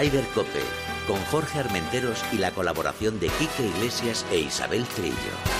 Ryder Cope, con Jorge Armenteros y la colaboración de Quique Iglesias e Isabel Trillo.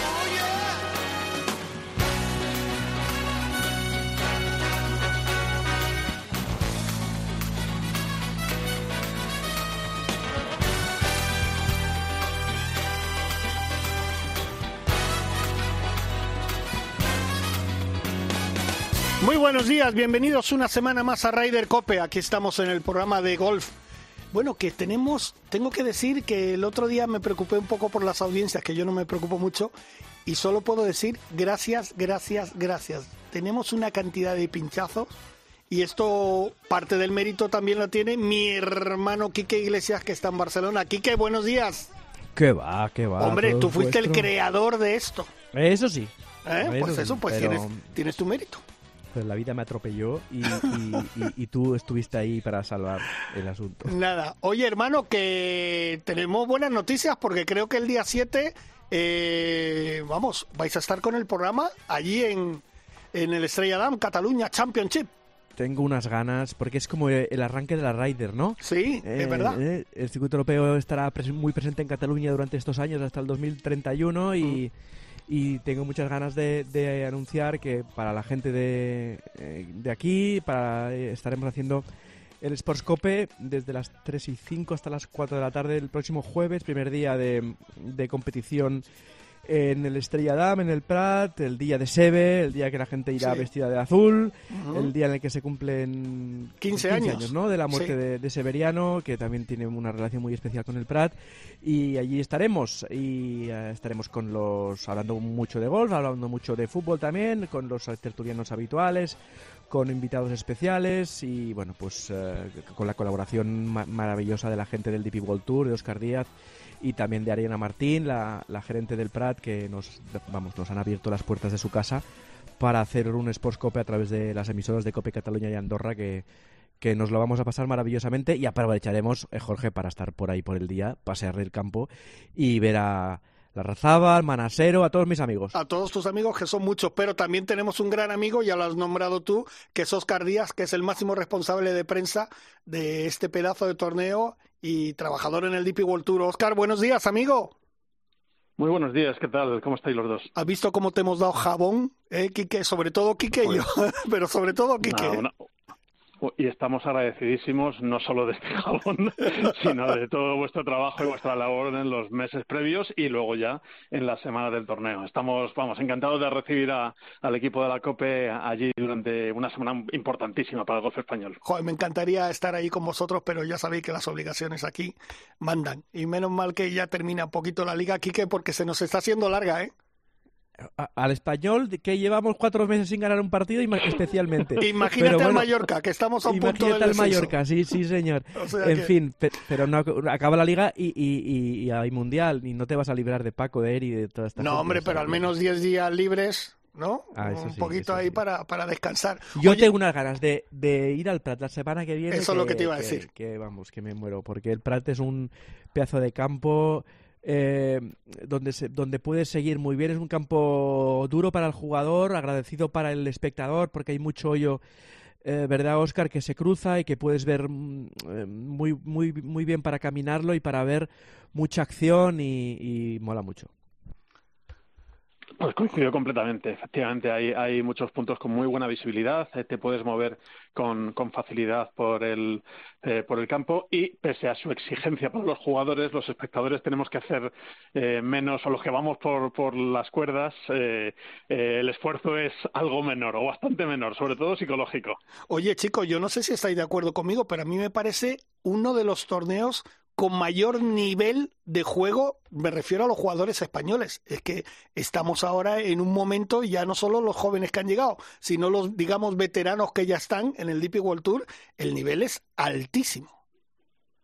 Muy buenos días, bienvenidos una semana más a Ryder Cope. Aquí estamos en el programa de golf. Bueno, que tengo que decir que el otro día me preocupé un poco por las audiencias, que yo no me preocupo mucho, y solo puedo decir gracias. Tenemos una cantidad de pinchazos, y esto parte del mérito también lo tiene mi hermano Quique Iglesias, que está en Barcelona. Quique, buenos días. ¿Qué va? Hombre, tú fuiste el creador de esto. Eso sí. Pues eso, pues pero... tienes tu mérito. Pues la vida me atropelló y tú estuviste ahí para salvar el asunto. Nada. Oye, hermano, que tenemos buenas noticias porque creo que el día 7, vais a estar con el programa allí en el Estrella Damm, Cataluña Championship. Tengo unas ganas, porque es como el arranque de la Ryder, ¿no? Sí, es verdad. El circuito europeo estará muy presente en Cataluña durante estos años, hasta el 2031, y tengo muchas ganas de anunciar que para la gente de aquí, estaremos haciendo el Sports Cope desde las 3:05 hasta las 4 de la tarde el próximo jueves, primer día de competición en el Estrella Damm, en el Prat, el día de Sebe, el día que la gente irá vestida de azul, el día en el que se cumplen 15 años, ¿no? De la muerte de Severiano, que también tiene una relación muy especial con el Prat, y allí estaremos, hablando mucho de golf, hablando mucho de fútbol también, con los tertulianos habituales, con invitados especiales y bueno, pues con la colaboración maravillosa de la gente del DP World Tour, de Óscar Díaz, y también de Ariana Martín, la gerente del Prat, que nos han abierto las puertas de su casa para hacer un Sports Cope a través de las emisoras de Cope Cataluña y Andorra, que nos lo vamos a pasar maravillosamente, y aprovecharemos, Jorge, para estar por ahí por el día, pasear el campo y ver a Larrazábal, Manasero, a todos mis amigos. A todos tus amigos, que son muchos, pero también tenemos un gran amigo, ya lo has nombrado tú, que es Óscar Díaz, que es el máximo responsable de prensa de este pedazo de torneo y trabajador en el DP World Tour. Óscar, buenos días, amigo. Muy buenos días, ¿qué tal? ¿Cómo estáis los dos? ¿Has visto cómo te hemos dado jabón, Quique? Sobre todo Quique y yo, pero sobre todo Quique. Y estamos agradecidísimos no solo de este jabón, sino de todo vuestro trabajo y vuestra labor en los meses previos y luego ya en la semana del torneo. Estamos, encantados de recibir al equipo de la COPE allí durante una semana importantísima para el golf español. Joder, me encantaría estar ahí con vosotros, pero ya sabéis que las obligaciones aquí mandan. Y menos mal que ya termina un poquito la liga, Quique, porque se nos está haciendo larga, ¿eh? Al Español, que llevamos 4 meses sin ganar un partido, especialmente. Imagínate al Mallorca, que estamos a un punto del descenso. Imagínate al Mallorca, sí, señor. O sea fin, pero no acaba la liga y hay Mundial, y no te vas a librar de Paco, de Eri, de toda esta gente. No, hombre, pero al menos 10 días libres, ¿no? Un poquito ahí para descansar. Yo tengo unas ganas de ir al Prat la semana que viene. Eso es lo que te iba a decir. Que me muero, porque el Prat es un pedazo de campo... donde puedes seguir muy bien. Es un campo duro para el jugador, agradecido para el espectador, porque hay mucho hoyo, ¿verdad, Óscar? Que se cruza y que puedes ver muy bien para caminarlo y para ver mucha acción y mola mucho. Pues coincido completamente. Efectivamente, hay muchos puntos con muy buena visibilidad. Te puedes mover con facilidad por el campo, y pese a su exigencia para los jugadores, los espectadores tenemos que hacer menos, o los que vamos por las cuerdas, el esfuerzo es algo menor o bastante menor, sobre todo psicológico. Oye, chicos, yo no sé si estáis de acuerdo conmigo, pero a mí me parece uno de los torneos con mayor nivel de juego, me refiero a los jugadores españoles. Es que estamos ahora en un momento, ya no solo los jóvenes que han llegado, sino los, digamos, veteranos que ya están en el DP World Tour, el nivel es altísimo.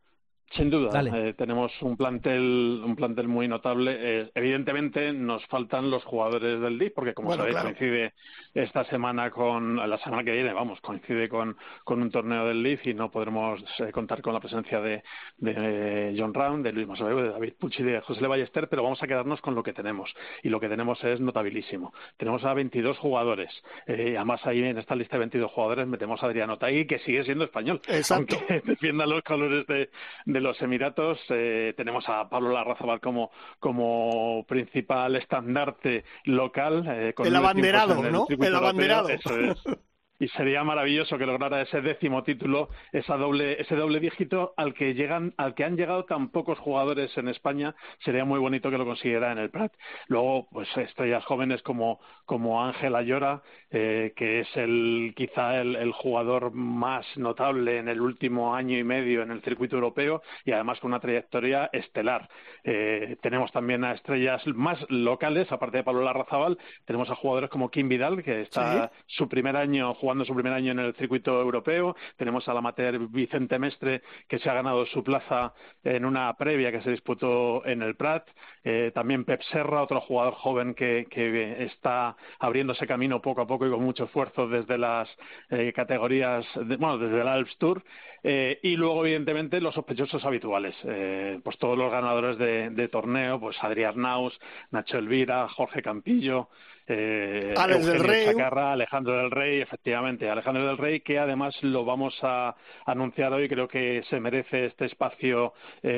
Sin duda, tenemos un plantel muy notable. Evidentemente nos faltan los jugadores del DIF, porque como sabéis coincide esta semana la semana que viene, coincide con un torneo del DIF y no podremos contar con la presencia de John Round, de Luis Masoveu, de David Pucci, de José Le Ballester, pero vamos a quedarnos con lo que tenemos. Y lo que tenemos es notabilísimo. Tenemos a 22 jugadores. Además ahí en esta lista de 22 jugadores metemos a Adrián Otaegui, que sigue siendo español. Exacto. Aunque defienda los colores de los Emiratos. Tenemos a Pablo Larrazábal como principal estandarte local. Con el abanderado, ¿no? El abanderado. Eso es. Y sería maravilloso que lograra ese 10º título, ese doble dígito al que han llegado tan pocos jugadores en España. Sería muy bonito que lo consiguiera en el Prat. Luego, pues estrellas jóvenes como Ángel Ayora, que es quizá el jugador más notable en el último año y medio en el circuito europeo y además con una trayectoria estelar. Tenemos también a estrellas más locales, aparte de Pablo Larrazábal, tenemos a jugadores como Kim Vidal, que está jugando su primer año en el circuito europeo. Tenemos al amateur Vicente Mestre, que se ha ganado su plaza en una previa que se disputó en el Prat. También Pep Serra, otro jugador joven que está abriéndose camino poco a poco y con mucho esfuerzo desde las categorías, desde el Alps Tour. Y luego, evidentemente, los sospechosos habituales. Pues todos los ganadores de torneo, pues Adrián Naus, Nacho Elvira, Jorge Campillo, Alex del Rey, Chacarra, Alejandro del Rey, efectivamente, Alejandro del Rey, que además lo vamos a anunciar hoy. Creo que se merece este espacio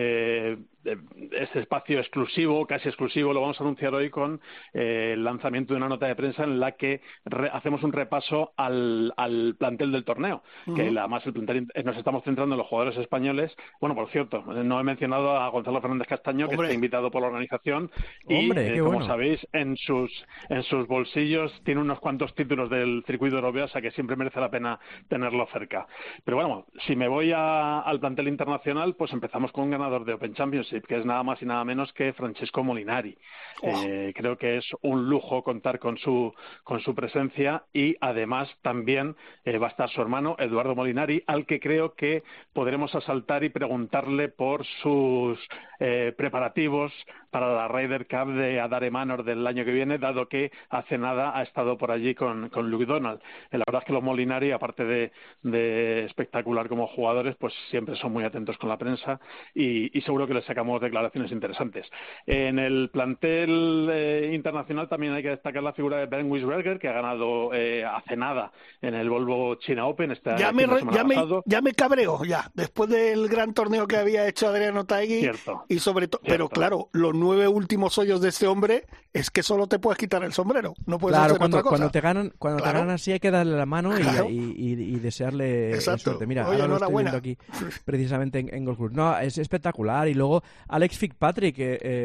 exclusivo, casi exclusivo. Lo vamos a anunciar hoy con el lanzamiento de una nota de prensa en la que hacemos un repaso al plantel del torneo, que además el plantel nos estamos centrando en los jugadores españoles. Bueno, por cierto, no he mencionado a Gonzalo Fernández Castaño, que está invitado por la organización y, como sabéis, en sus bolsillos tiene unos cuantos títulos del circuito europeo, o sea que siempre merece la pena tenerlo cerca. Pero bueno, si me voy al plantel internacional, pues empezamos con un ganador de Open Championship, que es nada más y nada menos que Francesco Molinari. Creo que es un lujo contar con su presencia y además también va a estar su hermano Eduardo Molinari, al que creo que podremos asaltar y preguntarle por sus preparativos para la Ryder Cup de Adare Manor del año que viene, dado que hace nada ha estado por allí con Luke Donald. La verdad es que los Molinari, aparte de espectacular como jugadores, pues siempre son muy atentos con la prensa y seguro que les sacamos declaraciones interesantes. En el plantel internacional también hay que destacar la figura de Ben Wisberger, que ha ganado hace nada en el Volvo China Open. Ya me cabreo, después del gran torneo que había hecho Adrián Otaegui. Y sobre todo, pero claro, los 9 últimos hoyos de este hombre es que solo te puedes quitar el sombrero, no puedes hacer otra cosa. Cuando te ganan así hay que darle la mano y desearle suerte. Mira, ahora lo estoy viendo aquí precisamente en Golf Club. No, es espectacular. Y luego Alex Fitzpatrick,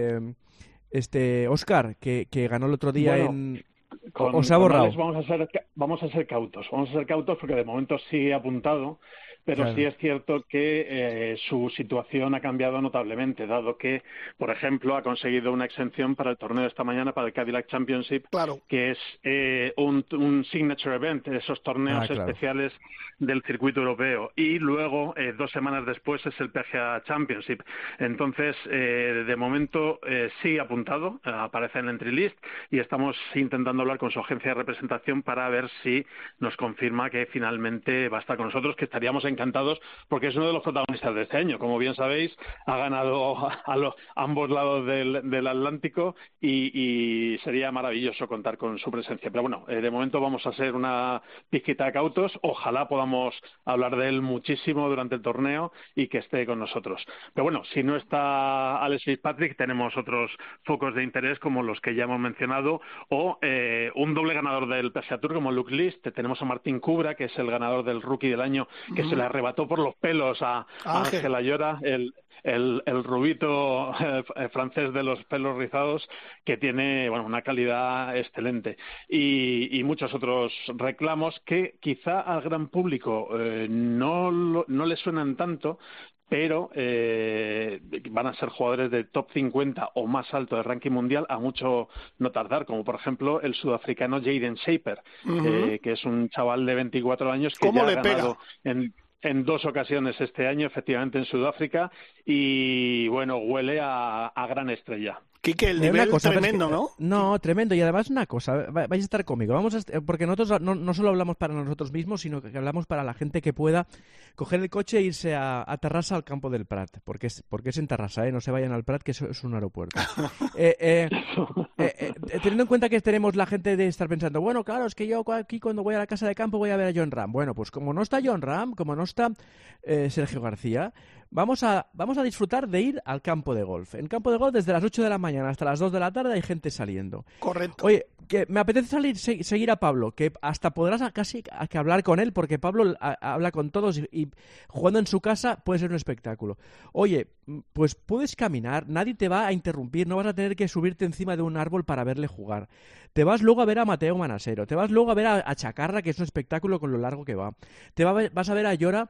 Oscar, que ganó el otro día ¿os ha borrado? Vamos a ser cautos porque de momento sigue apuntado. Pero sí es cierto que su situación ha cambiado notablemente, dado que, por ejemplo, ha conseguido una exención para el torneo de esta mañana, para el Cadillac Championship, que es un signature event, esos torneos especiales del circuito europeo. Y luego, 2 semanas después, es el PGA Championship. Entonces, de momento, sigue apuntado, aparece en la entry list, y estamos intentando hablar con su agencia de representación para ver si nos confirma que finalmente va a estar con nosotros, que estaríamos encantados porque es uno de los protagonistas de este año. Como bien sabéis, ha ganado a ambos lados del Atlántico y sería maravilloso contar con su presencia. Pero bueno, de momento vamos a ser una pizquita de cautos. Ojalá podamos hablar de él muchísimo durante el torneo y que esté con nosotros. Pero bueno, si no está Alex Fitzpatrick, tenemos otros focos de interés como los que ya hemos mencionado, o un doble ganador del PGA Tour como Luke List. Tenemos a Martín Kubra, que es el ganador del Rookie del año, que se le arrebató por los pelos a Ángel Ayora, el rubito francés de los pelos rizados, que tiene una calidad excelente, y muchos otros reclamos que quizá al gran público no le suenan tanto, pero van a ser jugadores de top 50 o más alto de ranking mundial a mucho no tardar, como por ejemplo el sudafricano Jaden Shaper, que es un chaval de 24 años que ya ha ganado en 2 ocasiones este año, efectivamente en Sudáfrica, y bueno, huele a gran estrella. Quique, el nivel cosa, tremendo, ¿no? No, tremendo. Y además una cosa, vais a estar conmigo. Porque nosotros no solo hablamos para nosotros mismos, sino que hablamos para la gente que pueda coger el coche e irse a Terrassa, al campo del Prat. Porque es en Terrassa, no se vayan al Prat, que eso es un aeropuerto. Teniendo en cuenta que tenemos la gente de estar pensando, bueno, claro, es que yo aquí cuando voy a la casa de campo voy a ver a Jon Rahm. Bueno, pues como no está Jon Rahm, como no está Sergio García, vamos a disfrutar de ir al campo de golf. En campo de golf desde las 8 de la mañana hasta las 2 de la tarde hay gente saliendo. Correcto. Oye, que me apetece seguir a Pablo, que hasta podrás casi que hablar con él, porque Pablo habla con todos y jugando en su casa puede ser un espectáculo. Oye, pues puedes caminar, nadie te va a interrumpir, no vas a tener que subirte encima de un árbol para verle jugar. Te vas luego a ver a Mateo Manasero, te vas luego a ver a Chacarra, que es un espectáculo con lo largo que va. Vas a ver a Llora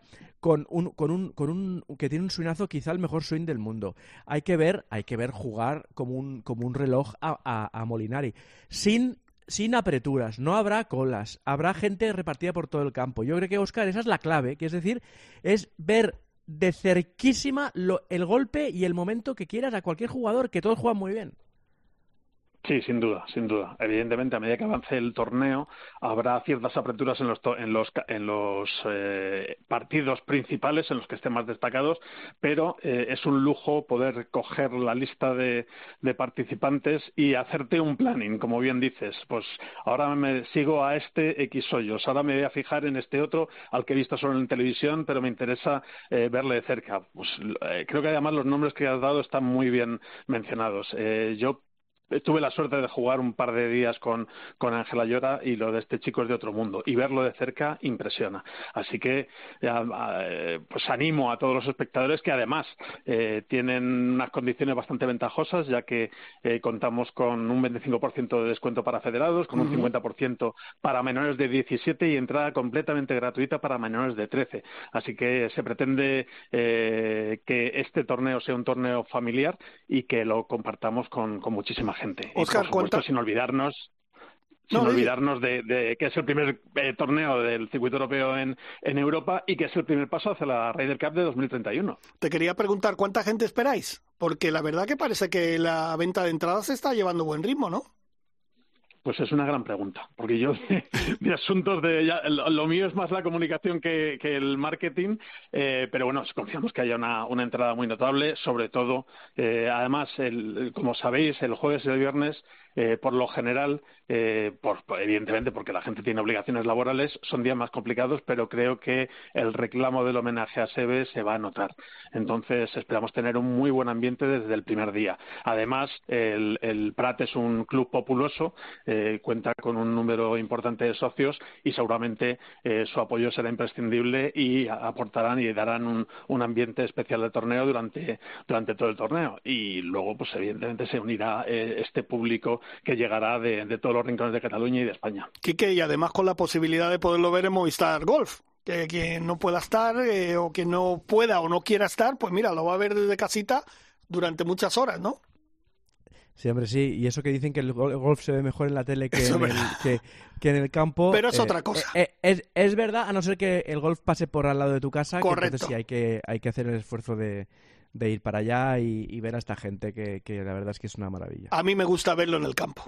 que tiene un swingazo, quizá el mejor swing del mundo. Hay que ver jugar como un reloj a Molinari. Sin apreturas, no habrá colas, habrá gente repartida por todo el campo. Yo creo que, Óscar, esa es la clave, que es decir, es ver de cerquísima el golpe y el momento que quieras a cualquier jugador, que todos juegan muy bien. Sí, sin duda, sin duda. Evidentemente, a medida que avance el torneo, habrá ciertas aperturas en los partidos principales, en los que estén más destacados, pero es un lujo poder coger la lista de participantes y hacerte un planning, como bien dices. Pues ahora me sigo a este X hoyos, ahora me voy a fijar en este otro al que he visto solo en televisión, pero me interesa verle de cerca. Pues creo que además los nombres que has dado están muy bien mencionados. Yo tuve la suerte de jugar un par de días con Ángela Llora, y lo de este chico es de otro mundo, y verlo de cerca impresiona. Así que pues animo a todos los espectadores, que además tienen unas condiciones bastante ventajosas, ya que contamos con un 25% de descuento para federados, con un 50% para menores de 17 y entrada completamente gratuita para menores de 13. Así que se pretende que este torneo sea un torneo familiar y que lo compartamos con muchísima gente. Óscar, y por supuesto, sin olvidarnos de que es el primer torneo del circuito europeo en Europa, y que es el primer paso hacia la Ryder Cup de 2031. Te quería preguntar, ¿cuánta gente esperáis? Porque la verdad que parece que la venta de entradas está llevando buen ritmo, ¿no? Pues es una gran pregunta, porque yo de asuntos lo mío es más la comunicación que el marketing, pero bueno, confiamos que haya una entrada muy notable, sobre todo, además, como sabéis, el jueves y el viernes, por lo general, evidentemente porque la gente tiene obligaciones laborales, son días más complicados, pero creo que el reclamo del homenaje a Seve se va a notar. Entonces esperamos tener un muy buen ambiente desde el primer día. Además, el Prat es un club populoso, cuenta con un número importante de socios, y seguramente su apoyo será imprescindible, y aportarán y darán un ambiente especial de torneo durante todo el torneo. Y luego, pues evidentemente se unirá este público que llegará de todos los rincones de Cataluña y de España. Quique, y además con la posibilidad de poderlo ver en Movistar Golf, que quien no pueda estar o que no pueda o no quiera estar, pues mira, lo va a ver desde casita durante muchas horas, ¿no? Sí, hombre, sí. Y eso que dicen que el golf se ve mejor en la tele que en el campo. Pero es otra cosa. Es verdad, a no ser que el golf pase por al lado de tu casa. Correcto. Que entonces sí hay que hacer el esfuerzo de ir para allá y ver a esta gente, que la verdad es que es una maravilla. A mí me gusta verlo en el campo.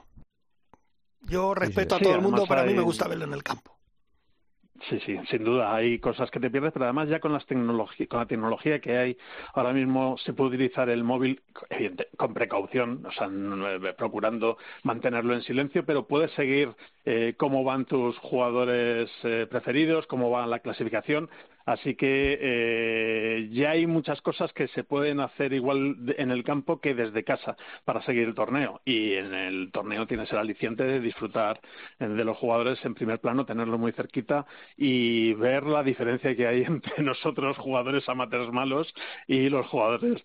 Yo respeto a todo el mundo, pero a mí me gusta verlo en el campo. Sí, sin duda, hay cosas que te pierdes, pero además ya con la tecnología que hay ahora mismo, se puede utilizar el móvil, con precaución, o sea, procurando mantenerlo en silencio, pero puedes seguir cómo van tus jugadores preferidos, cómo va la clasificación. Así que ya hay muchas cosas que se pueden hacer igual en el campo que desde casa para seguir el torneo. Y en el torneo tienes el aliciente de disfrutar de los jugadores en primer plano, tenerlo muy cerquita y ver la diferencia que hay entre nosotros, jugadores amateurs malos, y los jugadores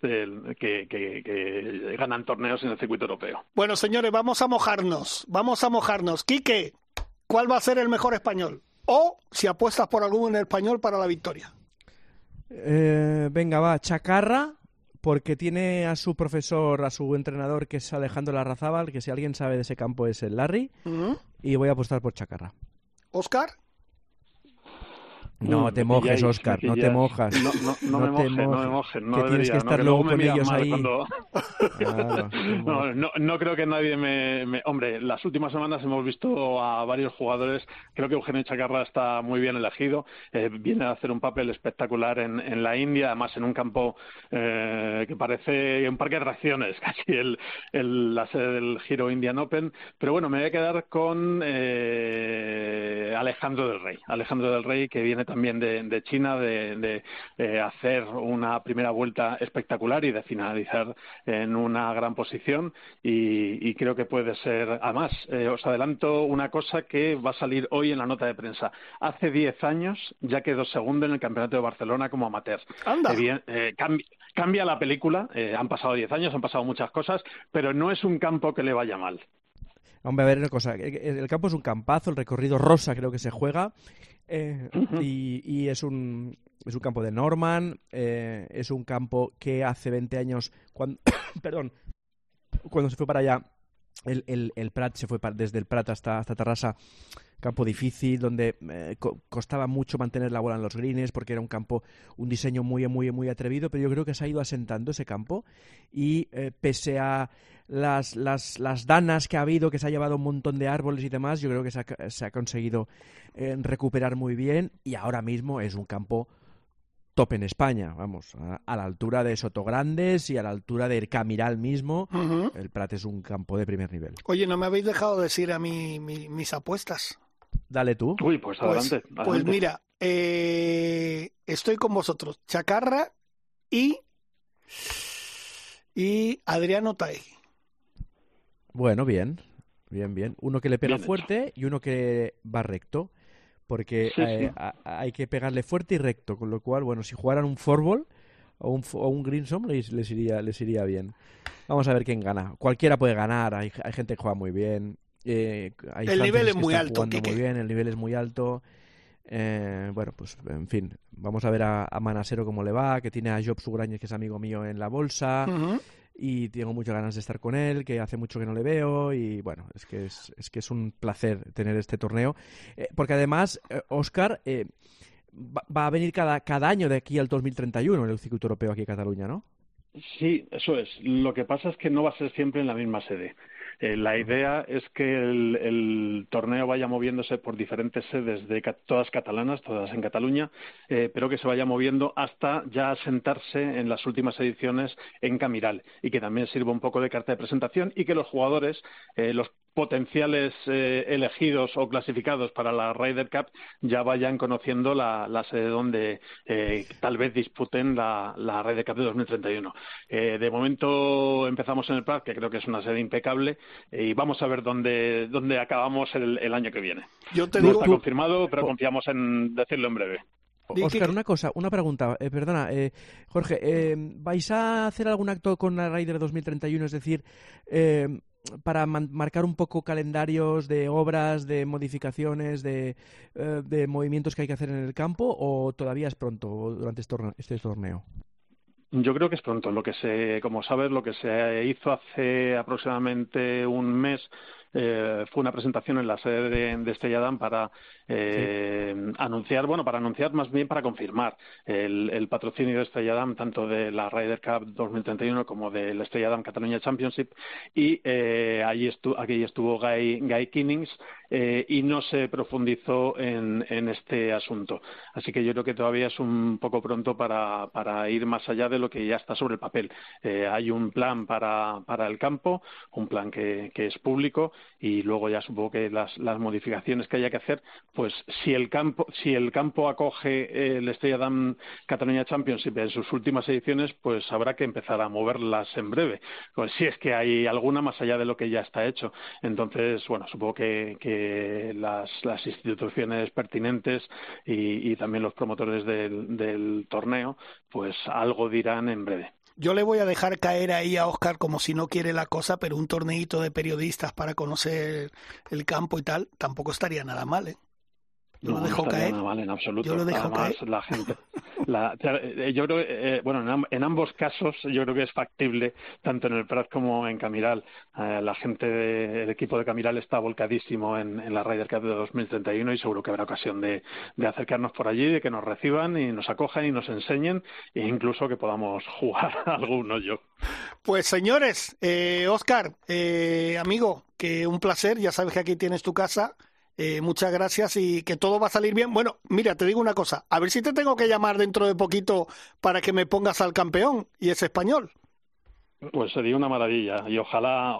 que ganan torneos en el circuito europeo. Bueno, señores, vamos a mojarnos. Quique, ¿cuál va a ser el mejor español? O si apuestas por algún en español para la victoria. Venga, va, Chacarra, porque tiene a su profesor, a su entrenador, que es Alejandro Larrazábal, que si alguien sabe de ese campo es el Larry, y voy a apostar por Chacarra. ¿Óscar? No te mojes, Óscar, no te mojas. No me mojes. No que tienes que estar luego con ellos ahí. Cuando... Claro, no creo que nadie me... Hombre, las últimas semanas hemos visto a varios jugadores. Creo que Eugenio Chacarra está muy bien elegido. Viene a hacer un papel espectacular en la India, además en un campo que parece un parque de atracciones, casi la sede del Giro Indian Open. Pero bueno, me voy a quedar con Alejandro del Rey, que viene también de China, de hacer una primera vuelta espectacular y de finalizar en una gran posición, y creo que puede ser. Además, os adelanto una cosa que va a salir hoy en la nota de prensa. Hace 10 años ya quedó segundo en el Campeonato de Barcelona como amateur. ¡Anda! Cambia la película, han pasado 10 años, han pasado muchas cosas, pero no es un campo que le vaya mal. Hombre, a ver una cosa, el campo es un campazo, el recorrido rosa creo que se juega, y es un campo de Norman, es un campo que hace 20 años, cuando se fue para allá, el Prat se fue desde el Prat hasta Terrassa, campo difícil, donde costaba mucho mantener la bola en los greens, porque era un diseño muy, muy, muy atrevido, pero yo creo que se ha ido asentando ese campo, y pese a las danas que ha habido, que se ha llevado un montón de árboles y demás, yo creo que se ha conseguido recuperar muy bien, y ahora mismo es un campo top en España, vamos, a la altura de Sotograndes y a la altura de Ercamiral mismo. Uh-huh. El Prat es un campo de primer nivel. Oye, no me habéis dejado decir a mí mis apuestas. Dale tú. Uy, pues adelante. Pues mira, estoy con vosotros. Chacarra y Adriano Taegui. Bueno, bien. Uno que le pega fuerte y uno que va recto. Porque sí. Hay que pegarle fuerte y recto, con lo cual, bueno, si jugaran un fourball o un greensome les iría bien. Vamos a ver quién gana. Cualquiera puede ganar, hay gente que juega muy bien. El nivel es muy alto. Muy bien, el nivel es muy alto. Bueno, pues en fin, vamos a ver a Manasero cómo le va, que tiene a Job Sugrañez, que es amigo mío en la bolsa. Uh-huh. Y tengo muchas ganas de estar con él, que hace mucho que no le veo, y bueno, es que es un placer tener este torneo, porque además, Óscar, va a venir cada año de aquí al 2031 el circuito europeo aquí en Cataluña, ¿no? Sí, eso es. Lo que pasa es que no va a ser siempre en la misma sede. La idea es que el torneo vaya moviéndose por diferentes sedes todas catalanas, todas en Cataluña, pero que se vaya moviendo hasta ya asentarse en las últimas ediciones en Camiral, y que también sirva un poco de carta de presentación, y que los jugadores, los potenciales elegidos o clasificados para la Ryder Cup, ya vayan conociendo la sede donde tal vez disputen la Ryder Cup de 2031. De momento empezamos en el Prat, que creo que es una sede impecable, y vamos a ver dónde acabamos el año que viene. No está confirmado, pero confiamos en decirlo en breve. Óscar, una pregunta, perdona, Jorge, ¿vais a hacer algún acto con la Ryder 2031? Es decir, para marcar un poco calendarios de obras, de modificaciones, de movimientos que hay que hacer en el campo, o todavía es pronto durante este torneo? Yo creo que es pronto. Como sabes, lo que se hizo hace aproximadamente un mes fue una presentación en la sede de Estrella Damm para anunciar, más bien para confirmar el patrocinio de Estrella Damm, tanto de la Ryder Cup 2031 como del Estrella Damm Catalunya Championship, y aquí estuvo Guy Kinnings, y no se profundizó en este asunto. Así que yo creo que todavía es un poco pronto para ir más allá de lo que ya está sobre el papel. Hay un plan para el campo, un plan que es público, y luego ya supongo que las modificaciones que haya que hacer, pues si el campo acoge el Estrella Damm Catalunya Championship en sus últimas ediciones, pues habrá que empezar a moverlas en breve, pues si es que hay alguna más allá de lo que ya está hecho. Entonces, bueno, supongo que las instituciones pertinentes y también los promotores del torneo, pues algo dirán en breve. Yo le voy a dejar caer ahí a Óscar como si no quiere la cosa, pero un torneito de periodistas para conocer el campo y tal, tampoco estaría nada mal, ¿eh? No estaría nada mal en absoluto. Yo lo dejo Además, caer. la gente Yo creo que, en ambos casos yo creo que es factible, tanto en el Prat como en Camiral. La gente del equipo de Camiral está volcadísimo en la Ryder Cup de 2031 y seguro que habrá ocasión de acercarnos por allí, de que nos reciban y nos acojan y nos enseñen e incluso que podamos jugar alguno yo. Pues señores, Óscar, amigo, que un placer, ya sabes que aquí tienes tu casa. Muchas gracias y que todo va a salir bien. Bueno, mira, te digo una cosa, a ver si te tengo que llamar dentro de poquito para que me pongas al campeón y es español. Pues sería una maravilla y ojalá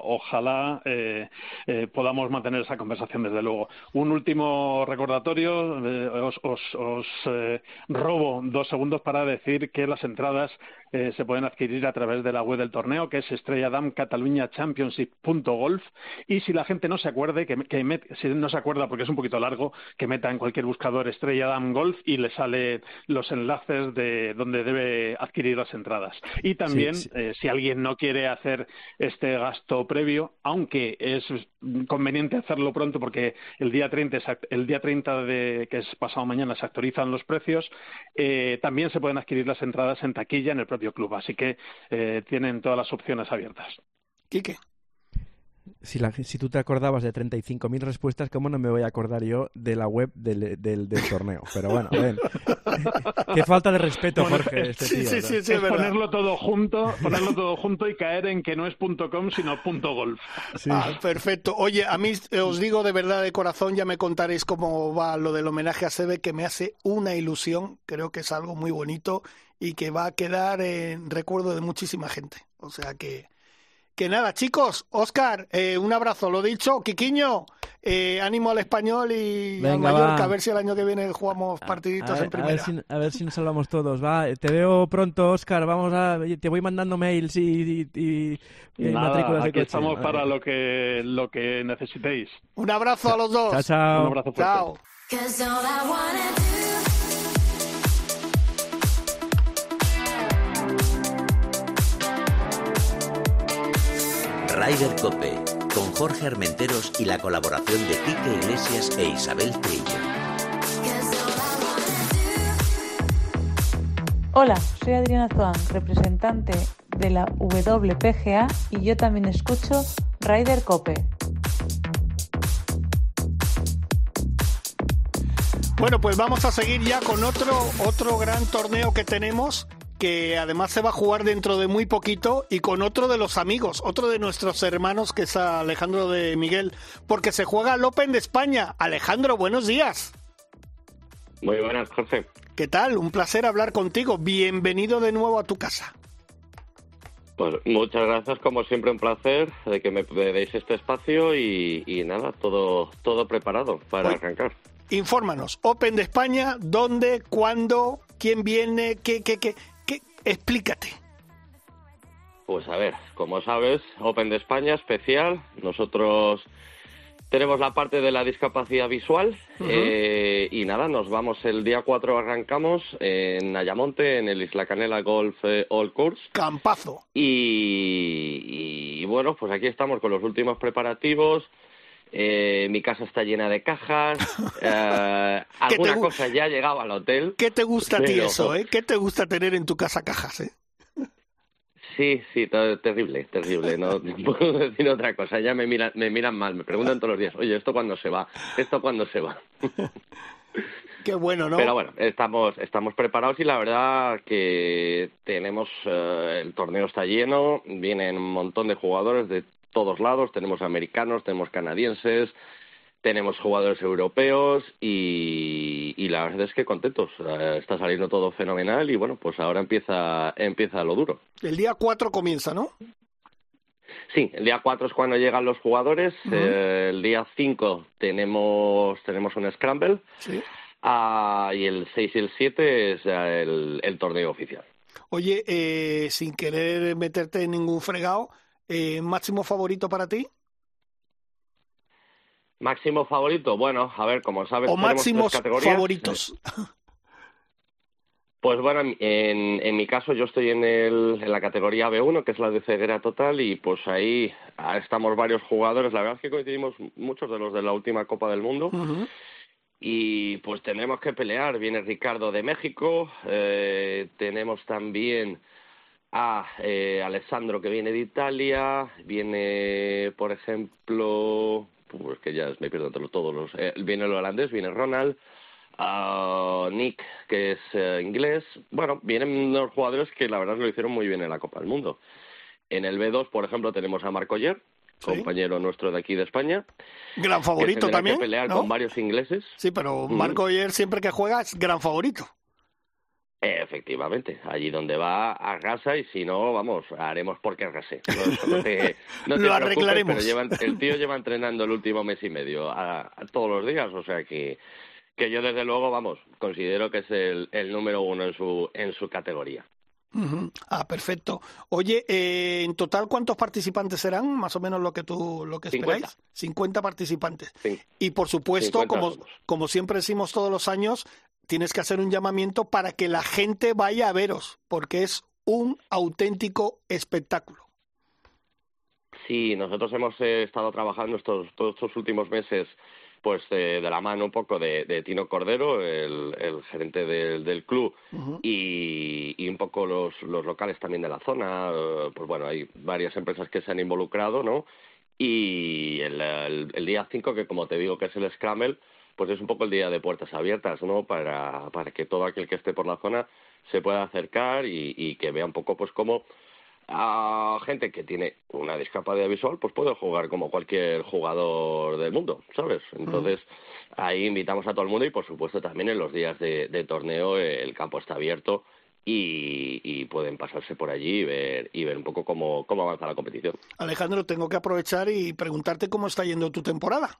podamos mantener esa conversación desde luego. Un último recordatorio, os robo 2 segundos para decir que las entradas se pueden adquirir a través de la web del torneo, que es estrelladamcataluñachampionship.golf, y si la gente no se acuerde, si no se acuerda porque es un poquito largo, que meta en cualquier buscador Estrella Damm Golf y le salen los enlaces de donde debe adquirir las entradas. Y también, si alguien no quiere hacer este gasto previo, aunque es conveniente hacerlo pronto porque el día 30 que es pasado mañana, se actualizan los precios, también se pueden adquirir las entradas en taquilla en el propio club, así que tienen todas las opciones abiertas. Quique. Si tú te acordabas de 35.000 respuestas, ¿cómo no me voy a acordar yo de la web del torneo? Pero bueno, ven. Qué falta de respeto, Jorge, este tío. Sí, es ponerlo todo junto y caer en que no es .com, sino .golf. Sí. Perfecto. Oye, a mí os digo de verdad, de corazón, ya me contaréis cómo va lo del homenaje a Seve, que me hace una ilusión. Creo que es algo muy bonito y que va a quedar en recuerdo de muchísima gente. O sea que nada, chicos. Óscar, un abrazo. Lo dicho, Quiquiño, ánimo al Español y al Mallorca. A ver si el año que viene jugamos partiditos en primera. A ver si nos salvamos todos. Va, te veo pronto, Óscar. Te voy mandando mails y matrículas de coche. Aquí estamos para lo que necesitéis. Un abrazo a los dos. Chao, chao. Un abrazo fuerte. Chao. Ryder Cope, con Jorge Armenteros y la colaboración de Quique Iglesias e Isabel Trillo. Hola, soy Adriana Zoán, representante de la WPGA y yo también escucho Ryder Cope. Bueno, pues vamos a seguir ya con otro gran torneo que tenemos, que además se va a jugar dentro de muy poquito, y con otro de los amigos, otro de nuestros hermanos, que es Alejandro de Miguel, porque se juega el Open de España. Alejandro, buenos días. Muy buenas, Jorge. ¿Qué tal? Un placer hablar contigo. Bienvenido de nuevo a tu casa. Pues muchas gracias, como siempre un placer de que me deis este espacio y nada, todo preparado para arrancar. Infórmanos, Open de España, ¿dónde, cuándo, quién viene, qué? Explícate. Pues a ver, como sabes, Open de España especial. Nosotros tenemos la parte de la discapacidad visual. Y nada, nos vamos el día 4, arrancamos en Ayamonte, en el Isla Canela Golf All Course. Campazo. Y bueno, pues aquí estamos con los últimos preparativos. Mi casa está llena de cajas. Alguna cosa ya ha llegado al hotel. ¿Qué te gusta a ti eso, eh? ¿Qué te gusta tener en tu casa cajas, eh? Sí, terrible. No puedo decir otra cosa. Ya me miran mal. Me preguntan todos los días, oye, ¿esto cuándo se va? Qué bueno, ¿no? Pero bueno, estamos preparados y la verdad que tenemos... el torneo está lleno. Vienen un montón de jugadores de todos lados, tenemos americanos, tenemos canadienses, tenemos jugadores europeos y la verdad es que contentos. Está saliendo todo fenomenal y bueno, pues ahora empieza lo duro. El día 4 comienza, ¿no? Sí, el día 4 es cuando llegan los jugadores. El día 5 tenemos un scramble. Sí. Y el 6 y el 7 es el torneo oficial. Oye, sin querer meterte en ningún fregado, ¿máximo favorito para ti? Máximo favorito, bueno, a ver, como sabes, o tenemos máximos 3 categorías. Favoritos. Pues bueno, en mi caso yo estoy en la categoría B1, que es la de ceguera total, y pues ahí estamos varios jugadores. La verdad es que coincidimos muchos de los de la última Copa del Mundo. y pues tendremos que pelear. Viene Ricardo de México, tenemos también a Alessandro, que viene de Italia, viene, por ejemplo, pues que ya me pierdo entre todos los... viene el holandés, viene Ronald, Nick, que es inglés. Bueno, vienen unos jugadores que la verdad lo hicieron muy bien en la Copa del Mundo. En el B2, por ejemplo, tenemos a Marc Oller, compañero nuestro de aquí de España. Gran favorito que también, que pelear, ¿no?, con varios ingleses. Sí, pero Marc Oller siempre que juega es gran favorito. Efectivamente, allí donde va arrasa, y si no, vamos, haremos porque arrase. No te lo arreglaremos. Pero el tío lleva entrenando el último mes y medio a todos los días, o sea que yo desde luego, vamos, considero que es el número uno en su categoría. Uh-huh. Ah, perfecto. Oye, en total, ¿cuántos participantes serán? Más o menos lo que esperáis. 50 participantes. Sí. Y por supuesto, como siempre decimos todos los años, tienes que hacer un llamamiento para que la gente vaya a veros, porque es un auténtico espectáculo. Sí, nosotros hemos estado trabajando todos estos últimos meses, pues de la mano un poco de Tino Cordero, el gerente del club, uh-huh, y un poco los locales también de la zona. Pues bueno, hay varias empresas que se han involucrado, ¿no? Y el día 5, que como te digo que es el Scramble, pues es un poco el día de puertas abiertas, ¿no? Para que todo aquel que esté por la zona se pueda acercar y que vea un poco, pues, cómo a gente que tiene una discapacidad visual pues puede jugar como cualquier jugador del mundo, ¿sabes? Entonces ahí invitamos a todo el mundo, y por supuesto también en los días de torneo el campo está abierto y pueden pasarse por allí y ver un poco cómo avanza la competición. Alejandro, tengo que aprovechar y preguntarte cómo está yendo tu temporada.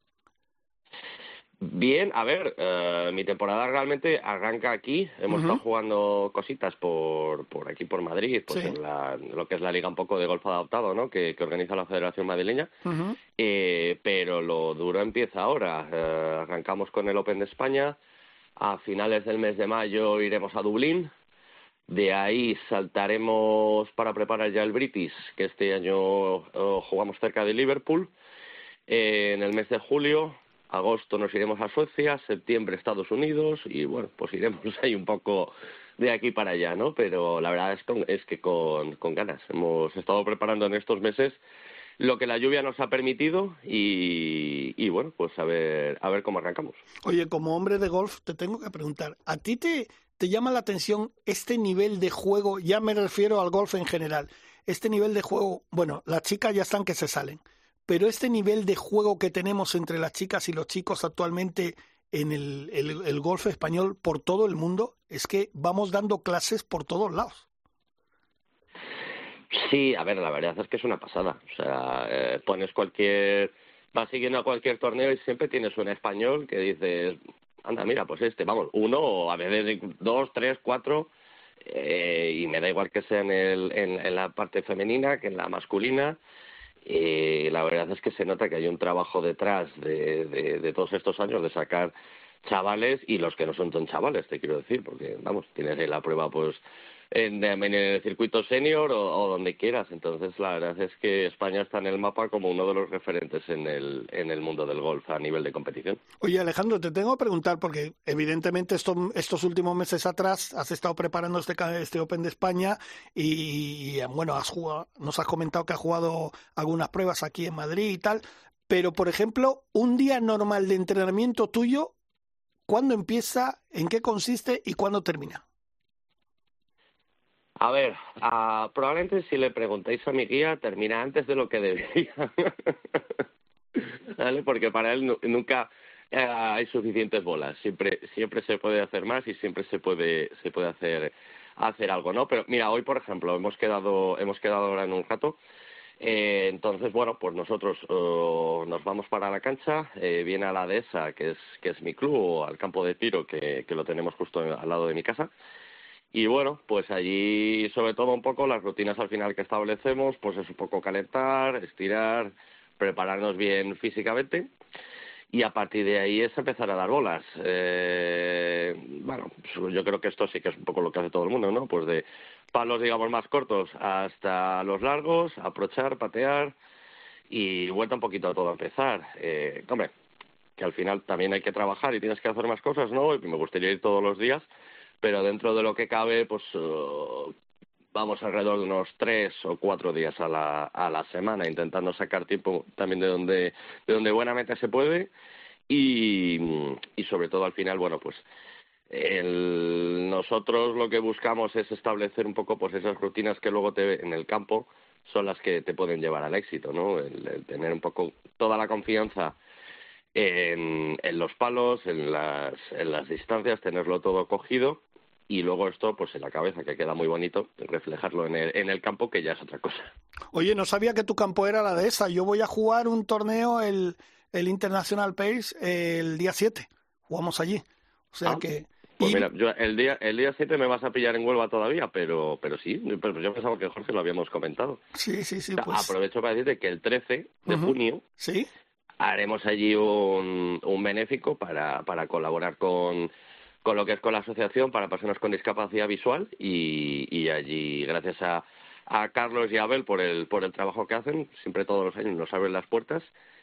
Bien, a ver, mi temporada realmente arranca aquí. Hemos estado jugando cositas por aquí, por Madrid, pues en lo que es la liga un poco de golf adaptado, ¿no?, que organiza la Federación Madrileña. Pero lo duro empieza ahora. Arrancamos con el Open de España. A finales del mes de mayo iremos a Dublín. De ahí saltaremos para preparar ya el British, que este año jugamos cerca de Liverpool. En el mes de julio, agosto nos iremos a Suecia, septiembre Estados Unidos, y bueno, pues iremos ahí un poco de aquí para allá, ¿no? Pero la verdad es que con ganas. Hemos estado preparando en estos meses lo que la lluvia nos ha permitido y bueno, pues a ver cómo arrancamos. Oye, como hombre de golf te tengo que preguntar, ¿a ti te llama la atención este nivel de juego? Ya me refiero al golf en general. Este nivel de juego, bueno, las chicas ya están que se salen, pero este nivel de juego que tenemos entre las chicas y los chicos actualmente en el golf español por todo el mundo, es que vamos dando clases por todos lados. Sí, a ver, la verdad es que es una pasada. O sea, vas siguiendo a cualquier torneo y siempre tienes un español que dices, anda, mira, pues vamos, uno, o a veces 2, 3, 4, y me da igual que sea en la parte femenina que en la masculina. La verdad es que se nota que hay un trabajo detrás de todos estos años de sacar chavales, y los que no son tan chavales, te quiero decir, porque vamos, tienes ahí la prueba pues en el circuito senior o donde quieras. Entonces la verdad es que España está en el mapa como uno de los referentes en el mundo del golf a nivel de competición. Oye, Alejandro, te tengo que preguntar, porque evidentemente estos últimos meses atrás has estado preparando este Open de España y bueno, nos has comentado que has jugado algunas pruebas aquí en Madrid y tal, pero por ejemplo, un día normal de entrenamiento tuyo, ¿cuándo empieza, en qué consiste y cuándo termina? A ver, probablemente si le preguntáis a mi guía termina antes de lo que debería, ¿vale? Porque para él nunca hay suficientes bolas. Siempre se puede hacer más y siempre se puede hacer algo, ¿no? Pero mira, hoy por ejemplo hemos quedado ahora en un rato. Entonces, bueno, pues nosotros nos vamos para la cancha, viene a la dehesa, que es mi club, o al campo de tiro, que lo tenemos justo al lado de mi casa. Y bueno, pues allí sobre todo un poco las rutinas al final que establecemos, pues es un poco calentar, estirar, prepararnos bien físicamente, y a partir de ahí es empezar a dar bolas. Bueno, yo creo que esto sí que es un poco lo que hace todo el mundo, ¿no? Pues de palos, digamos, más cortos hasta los largos, aprochar, patear y vuelta un poquito a todo a empezar. Hombre, que al final también hay que trabajar y tienes que hacer más cosas, ¿no? Y me gustaría ir todos los días, pero dentro de lo que cabe, pues vamos alrededor de unos 3 o 4 días a la semana, intentando sacar tiempo también de donde buenamente se puede y sobre todo al final, bueno, pues nosotros lo que buscamos es establecer un poco pues esas rutinas que luego en el campo son las que te pueden llevar al éxito, ¿no? El tener un poco toda la confianza en los palos, en las distancias, tenerlo todo cogido y luego esto pues en la cabeza, que queda muy bonito, reflejarlo en el campo, que ya es otra cosa. Oye, no sabía que tu campo era la dehesa. Yo voy a jugar un torneo, el International Pace, el día 7. Jugamos allí. O sea que... Pues mira, yo el día 7 me vas a pillar en Huelva todavía, pero sí, pero yo pensaba que Jorge lo habíamos comentado. Sí, o sea, pues... Aprovecho para decirte que el 13 de junio ¿sí? haremos allí un benéfico para colaborar con lo que es con la asociación para personas con discapacidad visual y allí, gracias a Carlos y a Abel por el trabajo que hacen, siempre todos los años nos abren las puertas.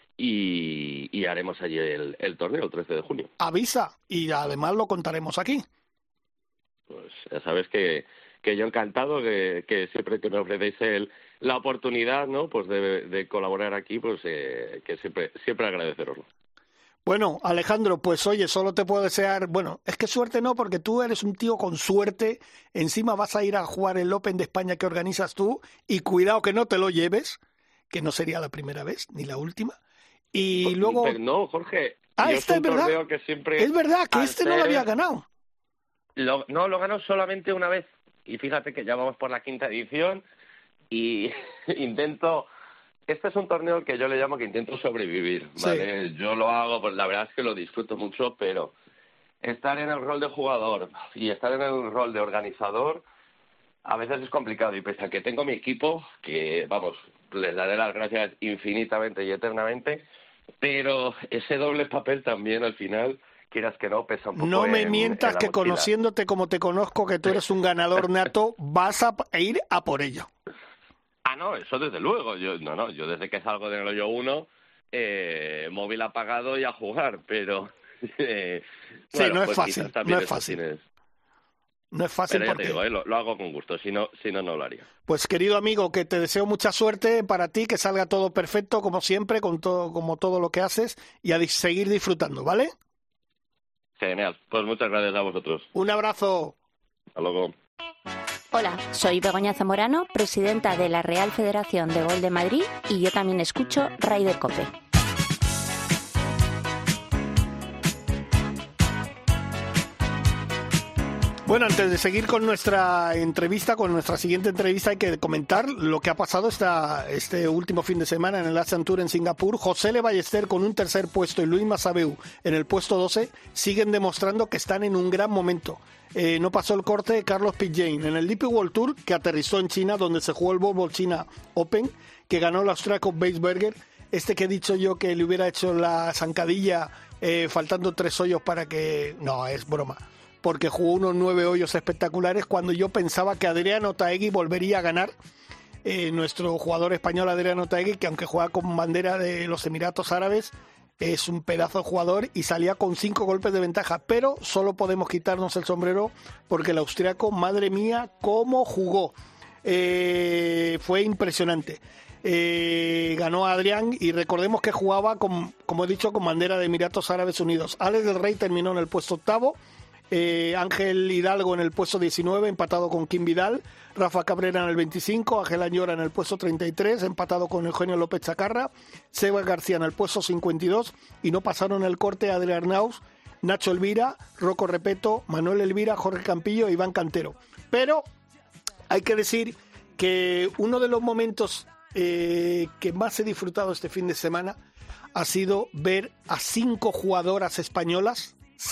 Y haremos allí el torneo el 13 de junio. Avisa, y además lo contaremos aquí. Pues ya sabes que yo encantado, que siempre que me ofrecéis la oportunidad, ¿no? Pues de colaborar aquí, pues que siempre agradeceroslo. Bueno, Alejandro, pues oye, solo te puedo desear, bueno, es que suerte no, porque tú eres un tío con suerte, encima vas a ir a jugar el Open de España que organizas tú, y cuidado que no te lo lleves, que no sería la primera vez, ni la última. Y luego... Pero no, Jorge. Este es verdad. Que siempre, es verdad que este no lo había ganado. Lo ganó solamente una vez. Y fíjate que ya vamos por la 5ª edición y intento... Este es un torneo que yo le llamo que intento sobrevivir, ¿vale? Sí. Yo lo hago, pues la verdad es que lo disfruto mucho, pero estar en el rol de jugador y estar en el rol de organizador a veces es complicado. Y pese a que tengo mi equipo, que, vamos, les daré las gracias infinitamente y eternamente, pero ese doble papel también al final, quieras que no, pesa un poco. No me mientas que conociéndote como te conozco, que tú eres un ganador nato, vas a ir a por ello. No, eso desde luego. Yo desde que salgo del hoyo 1, móvil apagado y a jugar, pero... sí, no es fácil, no es fácil. No es fácil pero ya porque... te digo, lo hago con gusto, si no lo haría. Pues querido amigo, que te deseo mucha suerte para ti, que salga todo perfecto, como siempre, como todo lo que haces, y a seguir disfrutando, ¿vale? Genial, pues muchas gracias a vosotros. Un abrazo. Hasta luego. Hola, soy Begoña Zamorano, presidenta de la Real Federación de Golf de Madrid, y yo también escucho Ryder Cope. Bueno, antes de seguir con nuestra siguiente entrevista, hay que comentar lo que ha pasado este último fin de semana en el Asian Tour en Singapur. José Le Ballester con un 3er puesto y Luis Masabeu en el puesto 12 siguen demostrando que están en un gran momento. No pasó el corte de Carlos Pitjane en el DP World Tour, que aterrizó en China, donde se jugó el Volvo China Open, que ganó el austriaco Weisberger. Que he dicho yo que le hubiera hecho la zancadilla faltando 3 hoyos para que... No, es broma. Porque jugó unos 9 hoyos espectaculares cuando yo pensaba que Adrián Otaegui volvería a ganar. Nuestro jugador español Adrián Otaegui, que aunque juega con bandera de los Emiratos Árabes, es un pedazo de jugador y salía con 5 golpes de ventaja. Pero solo podemos quitarnos el sombrero porque el austriaco, madre mía, cómo jugó. Fue impresionante. Ganó a Adrián y recordemos que jugaba, como he dicho, con bandera de Emiratos Árabes Unidos. Alex del Rey terminó en el puesto 8º. Ángel Hidalgo en el puesto 19, empatado con Kim Vidal. Rafa Cabrera en el 25, Ángel Añora en el puesto 33, empatado con Eugenio López Chacarra. Seba García en el puesto 52 y no pasaron el corte Adrián Arnauz, Nacho Elvira, Rocco Repeto, Manuel Elvira, Jorge Campillo e Iván Cantero. Pero hay que decir que uno de los momentos que más he disfrutado este fin de semana ha sido ver a 5 jugadoras españolas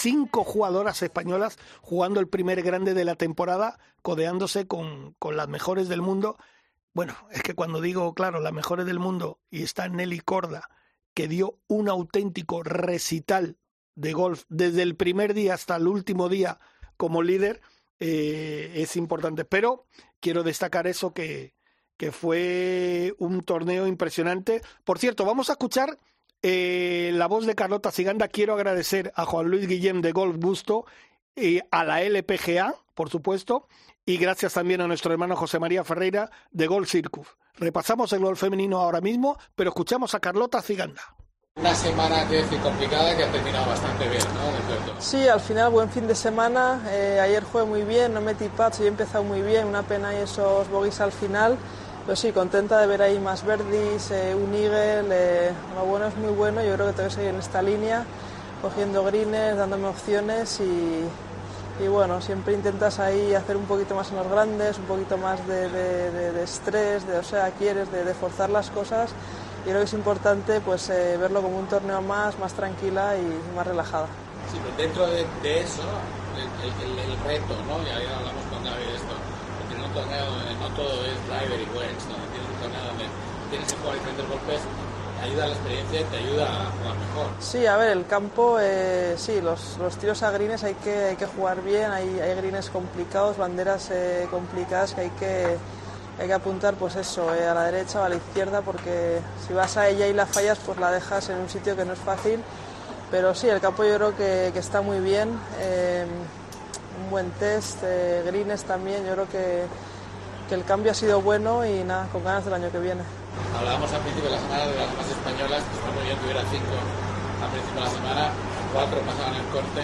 jugando el primer grande de la temporada, codeándose con las mejores del mundo. Bueno, es que cuando digo, claro, las mejores del mundo, y está Nelly Corda, que dio un auténtico recital de golf desde el primer día hasta el último día como líder, es importante. Pero quiero destacar eso, que fue un torneo impresionante. Por cierto, vamos a escuchar la voz de Carlota Ciganda, quiero agradecer a Juan Luis Guillem de Golf Busto y a la LPGA, por supuesto, y gracias también a nuestro hermano José María Ferreira de Golf Circus. Repasamos el golf femenino ahora mismo, pero escuchamos a Carlota Ciganda. Una semana que es complicada, que ha terminado bastante bien, ¿no? Sí, al final buen fin de semana. Ayer jugué muy bien, no metí putts y he empezado muy bien. Una pena y esos bogies al final. Pero sí, contenta de ver ahí más birdies, un eagle. Lo bueno es muy bueno. Yo creo que tengo que seguir en esta línea, cogiendo greens, dándome opciones y bueno, siempre intentas ahí hacer un poquito más en los grandes, un poquito más de estrés, quieres de forzar las cosas. Y creo que es importante pues verlo como un torneo más tranquila y más relajada. Sí, pero dentro de eso, el reto, ¿no? Ya hablamos con Gaby de esto, porque en un torneo donde no todo es driver y wedge, donde tienes un torneo donde tienes que jugar diferentes golpes, te ayuda a la experiencia y te ayuda a jugar mejor. Sí, a ver, el campo, sí, los tiros a greens hay que jugar bien, hay greens complicados, banderas complicadas que hay que apuntar pues eso, a la derecha o a la izquierda, porque si vas a ella y la fallas, pues la dejas en un sitio que no es fácil. Pero sí, el campo yo creo que está muy bien, un buen test, greens también, yo creo que el cambio ha sido bueno y nada, con ganas del año que viene. Hablábamos al principio de la semana de las demás españolas, que está muy bien que hubiera 5 al principio de la semana, 4 pasaban el corte,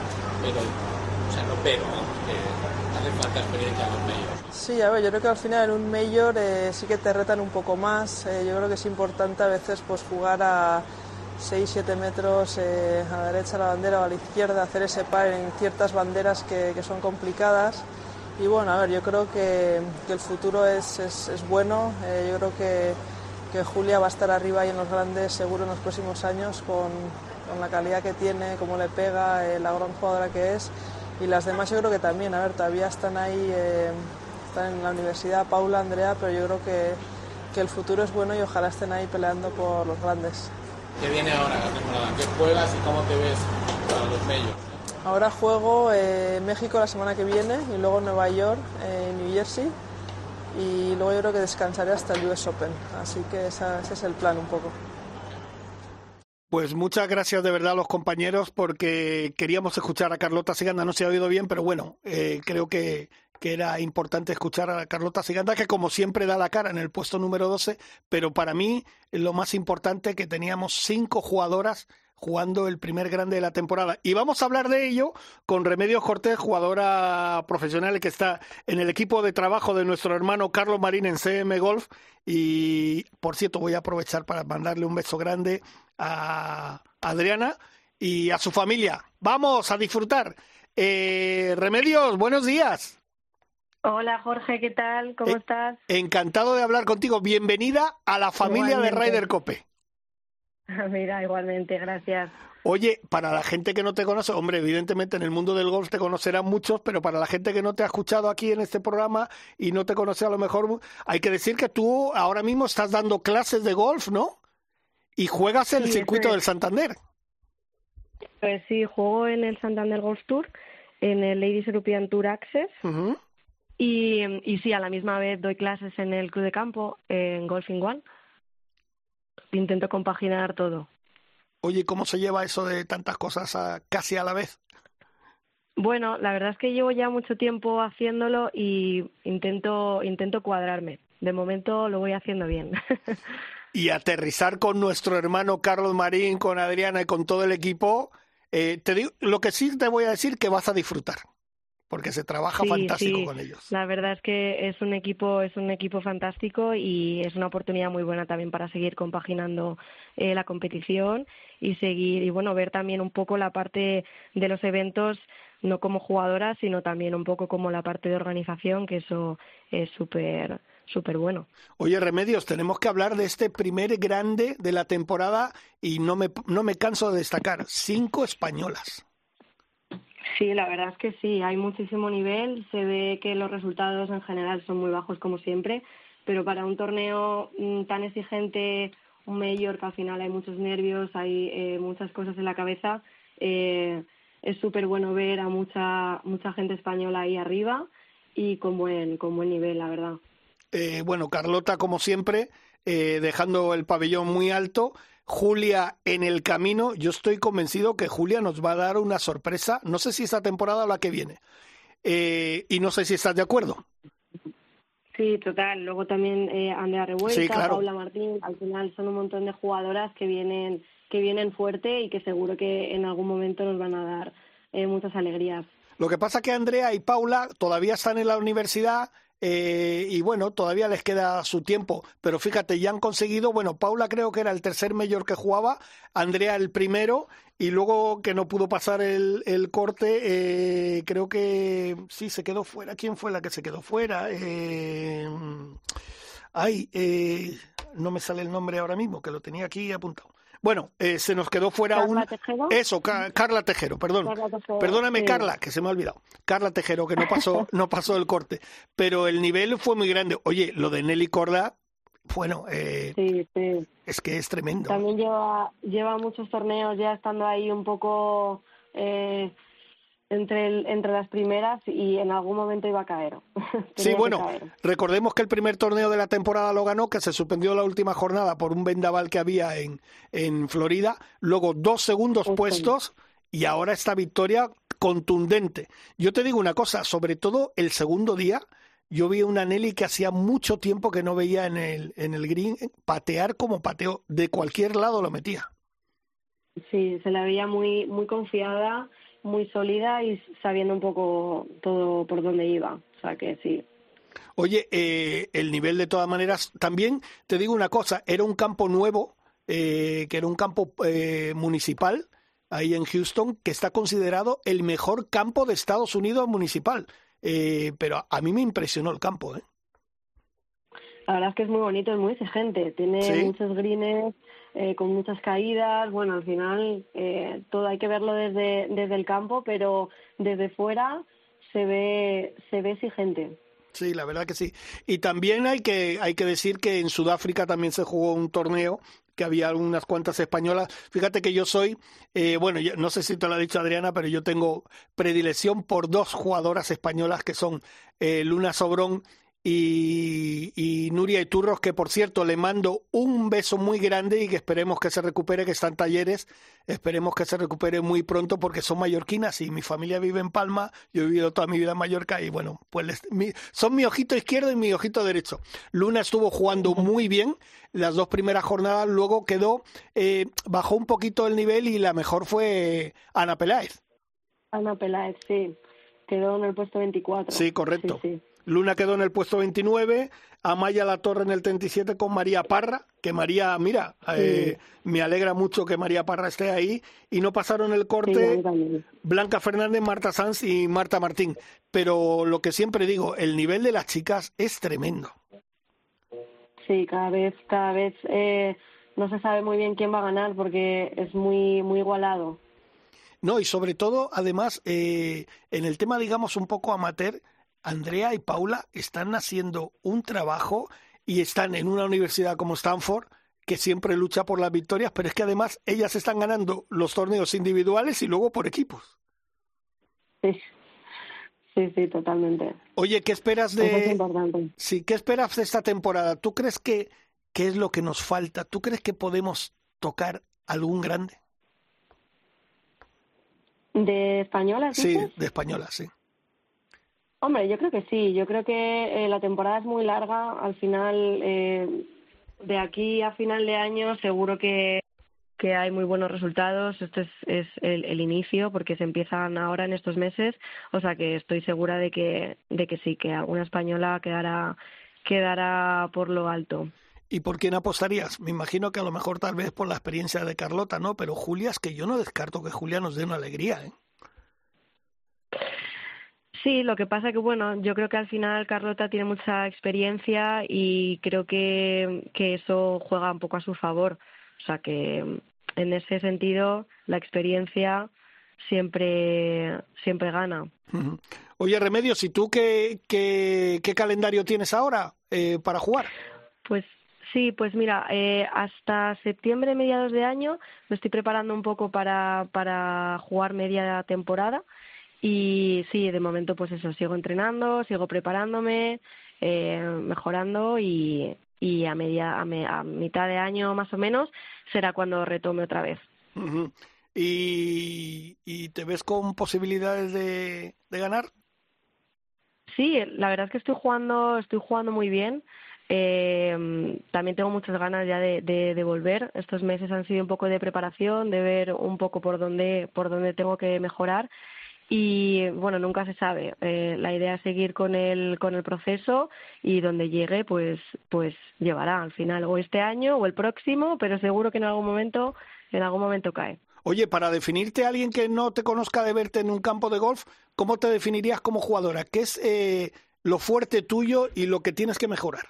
pero que hace falta experiencia en los majors. Sí, a ver, yo creo que al final en un major sí que te retan un poco más. Yo creo que es importante a veces pues jugar a 6-7 metros a la derecha de la bandera o a la izquierda, hacer ese par en ciertas banderas que son complicadas. Y bueno, a ver, yo creo que el futuro es bueno. Yo creo que Julia va a estar arriba ahí en los grandes seguro en los próximos años con la calidad que tiene, cómo le pega, la gran jugadora que es. Y las demás yo creo que también, a ver, todavía están ahí, están en la universidad, Paula, Andrea, pero yo creo que el futuro es bueno y ojalá estén ahí peleando por los grandes. ¿Qué viene ahora la temporada? ¿Qué juegas y cómo te ves para los majors? Ahora juego México la semana que viene y luego Nueva York, New Jersey, y luego yo creo que descansaré hasta el US Open, así que ese es el plan un poco. Pues muchas gracias de verdad a los compañeros, porque queríamos escuchar a Carlota Ciganda, no se ha oído bien, pero bueno, creo que era importante escuchar a Carlota Ciganda, que como siempre da la cara en el puesto número 12, pero para mí lo más importante es que teníamos 5 jugadoras jugando el primer grande de la temporada. Y vamos a hablar de ello con Remedios Cortés, jugadora profesional que está en el equipo de trabajo de nuestro hermano Carlos Marín en CM Golf. Y, por cierto, voy a aprovechar para mandarle un beso grande a Adriana y a su familia. ¡Vamos a disfrutar! Remedios, buenos días. Hola Jorge, ¿qué tal? ¿Cómo estás? Encantado de hablar contigo. Bienvenida a la familia de Ryder Cope. Mira, igualmente, gracias. Oye, para la gente que no te conoce, hombre, evidentemente en el mundo del golf te conocerán muchos, pero para la gente que no te ha escuchado aquí en este programa y no te conoce a lo mejor, hay que decir que tú ahora mismo estás dando clases de golf, ¿no? Y juegas en el circuito del Santander. Pues sí, juego en el Santander Golf Tour, en el Ladies European Tour Access. Uh-huh. Y sí, a la misma vez doy clases en el Club de Campo, en Golfing One. Intento compaginar todo. Oye, ¿cómo se lleva eso de tantas cosas casi a la vez? Bueno, la verdad es que llevo ya mucho tiempo haciéndolo y intento cuadrarme. De momento lo voy haciendo bien. Y aterrizar con nuestro hermano Carlos Marín, con Adriana y con todo el equipo, te digo, lo que sí te voy a decir que vas a disfrutar, porque se trabaja fantástico con ellos. La verdad es que es un equipo fantástico y es una oportunidad muy buena también para seguir compaginando la competición y seguir y bueno, ver también un poco la parte de los eventos, no como jugadora, sino también un poco como la parte de organización, que eso es súper bueno. Oye, Remedios, tenemos que hablar de este primer grande de la temporada y no me canso de destacar, 5 españolas. Sí, la verdad es que sí, hay muchísimo nivel, se ve que los resultados en general son muy bajos como siempre, pero para un torneo tan exigente, un major que al final hay muchos nervios, hay muchas cosas en la cabeza, es súper bueno ver a mucha gente española ahí arriba y con buen nivel, la verdad. Bueno, Carlota, como siempre, dejando el pabellón muy alto, Julia en el camino. Yo estoy convencido que Julia nos va a dar una sorpresa, no sé si esta temporada o la que viene. Y no sé si estás de acuerdo. Sí, total. Luego también Andrea Revuelta, sí, claro. Paula Martín. Al final son un montón de jugadoras que vienen fuerte y que seguro que en algún momento nos van a dar muchas alegrías. Lo que pasa que Andrea y Paula todavía están en la universidad y bueno, todavía les queda su tiempo, pero fíjate, ya han conseguido, bueno, Paula creo que era el tercer mayor que jugaba, Andrea el primero, y luego que no pudo pasar el corte, creo que sí, se quedó fuera. ¿Quién fue la que se quedó fuera? No me sale el nombre ahora mismo, que lo tenía aquí apuntado. Bueno, se nos quedó fuera ¿Carla Tejero? Eso, Carla Tejero, perdón. Perdóname, sí. Carla, que se me ha olvidado. Carla Tejero, que no pasó el corte. Pero el nivel fue muy grande. Oye, lo de Nelly Korda, bueno, sí. Es que es tremendo. También lleva muchos torneos ya estando ahí un poco entre las primeras y en algún momento iba a caer. Sí, bueno, recordemos que el primer torneo de la temporada lo ganó, que se suspendió la última jornada por un vendaval que había en Florida, luego 2 segundos puestos y ahora esta victoria contundente. Yo te digo una cosa, sobre todo el segundo día, yo vi una Nelly que hacía mucho tiempo que no veía en el green patear como pateó, de cualquier lado lo metía. Sí, se la veía muy, muy confiada, muy sólida y sabiendo un poco todo por dónde iba, o sea que sí. Oye, el nivel de todas maneras, también te digo una cosa, era un campo nuevo, que era un campo municipal, ahí en Houston, que está considerado el mejor campo de Estados Unidos municipal, pero a mí me impresionó el campo, ¿eh? La verdad es que es muy bonito, es muy exigente, tiene muchos greens, con muchas caídas, bueno, al final todo hay que verlo desde el campo, pero desde fuera se ve exigente. Sí, la verdad que sí. Y también hay que decir que en Sudáfrica también se jugó un torneo que había unas cuantas españolas. Fíjate que yo soy, bueno, no sé si te lo ha dicho Adriana, pero yo tengo predilección por 2 jugadoras españolas que son Luna Sobrón y Nuria Iturros, que por cierto le mando un beso muy grande y que esperemos que se recupere, que está en Talleres, esperemos que se recupere muy pronto porque son mallorquinas y mi familia vive en Palma, yo he vivido toda mi vida en Mallorca y bueno, pues son mi ojito izquierdo y mi ojito derecho. Luna estuvo jugando muy bien las 2 primeras jornadas, luego bajó un poquito el nivel y la mejor fue Ana Peláez. Ana Peláez, sí, quedó en el puesto 24. Sí, correcto. Sí. Luna quedó en el puesto 29, Amaya Latorre en el 37 con María Parra, que María, mira, me alegra mucho que María Parra esté ahí, y no pasaron el corte Blanca Fernández, Marta Sanz y Marta Martín. Pero lo que siempre digo, el nivel de las chicas es tremendo. Sí, cada vez no se sabe muy bien quién va a ganar porque es muy, muy igualado. No, y sobre todo, además, en el tema, digamos, un poco amateur, Andrea y Paula están haciendo un trabajo y están en una universidad como Stanford que siempre lucha por las victorias, pero es que además ellas están ganando los torneos individuales y luego por equipos. Sí, totalmente. Oye, ¿qué esperas Eso es importante. Sí, ¿qué esperas de esta temporada? ¿Tú crees que qué es lo que nos falta? ¿Tú crees que podemos tocar algún grande? ¿De españolas? Sí, dices? de españolas, sí. Hombre, yo creo que sí. Yo creo que la temporada es muy larga. Al final, de aquí a final de año, seguro que hay muy buenos resultados. Este es el inicio, porque se empiezan ahora en estos meses. O sea que estoy segura de que sí, que alguna española quedará por lo alto. ¿Y por quién apostarías? Me imagino que a lo mejor tal vez por la experiencia de Carlota, ¿no? Pero Julia, es que yo no descarto que Julia nos dé una alegría, ¿eh? Sí, lo que pasa que, bueno, yo creo que al final Carlota tiene mucha experiencia y creo que eso juega un poco a su favor. O sea que en ese sentido la experiencia siempre gana. Oye, Remedios, ¿y tú qué calendario tienes ahora para jugar? Pues sí, pues mira, hasta septiembre, mediados de año, me estoy preparando un poco para jugar media temporada. Y sí, de momento pues eso, sigo entrenando, sigo preparándome, mejorando y y a mitad de año más o menos será cuando retome otra vez. Uh-huh. ¿Y te ves con posibilidades de ganar? Sí, la verdad es que estoy jugando muy bien. También tengo muchas ganas ya de volver. Estos meses han sido un poco de preparación, de ver un poco por dónde tengo que mejorar. Y bueno, nunca se sabe. La idea es seguir con el proceso y donde llegue, pues llevará al final o este año o el próximo, pero seguro que en algún momento cae. Oye, para definirte a alguien que no te conozca de verte en un campo de golf, ¿cómo te definirías como jugadora? ¿Qué es lo fuerte tuyo y lo que tienes que mejorar?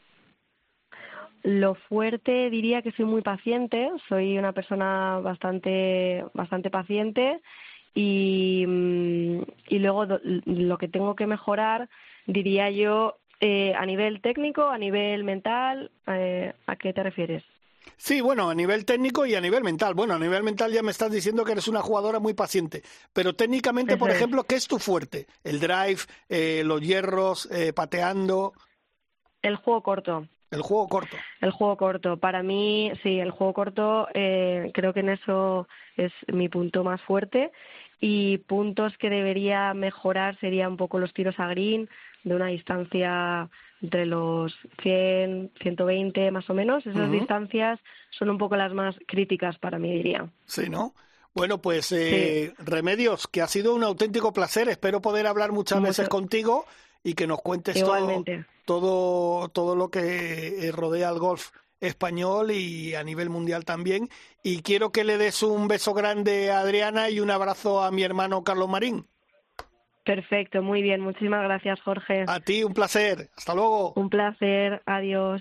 Lo fuerte diría que soy muy paciente, soy una persona bastante paciente y luego lo que tengo que mejorar diría yo a nivel técnico, a nivel mental, ¿a qué te refieres? Sí, bueno, a nivel técnico y a nivel mental. Bueno, a nivel mental ya me estás diciendo que eres una jugadora muy paciente, pero técnicamente, Eso por es. ejemplo, ¿qué es tu fuerte? ¿El drive, los hierros, pateando? El juego corto. El juego corto. El juego corto. Para mí, sí, el juego corto creo que en eso es mi punto más fuerte y puntos que debería mejorar serían un poco los tiros a green de una distancia entre los 100, 120 más o menos. Esas distancias son un poco las más críticas para mí, diría. Sí, ¿no? Bueno, pues Sí. Remedios, que ha sido un auténtico placer. Espero poder hablar muchas veces contigo y que nos cuentes Igualmente. todo lo que rodea al golf español y a nivel mundial también. Y quiero que le des un beso grande a Adriana y un abrazo a mi hermano Carlos Marín. Perfecto, muy bien. Muchísimas gracias, Jorge. A ti, un placer. Hasta luego. Un placer. Adiós.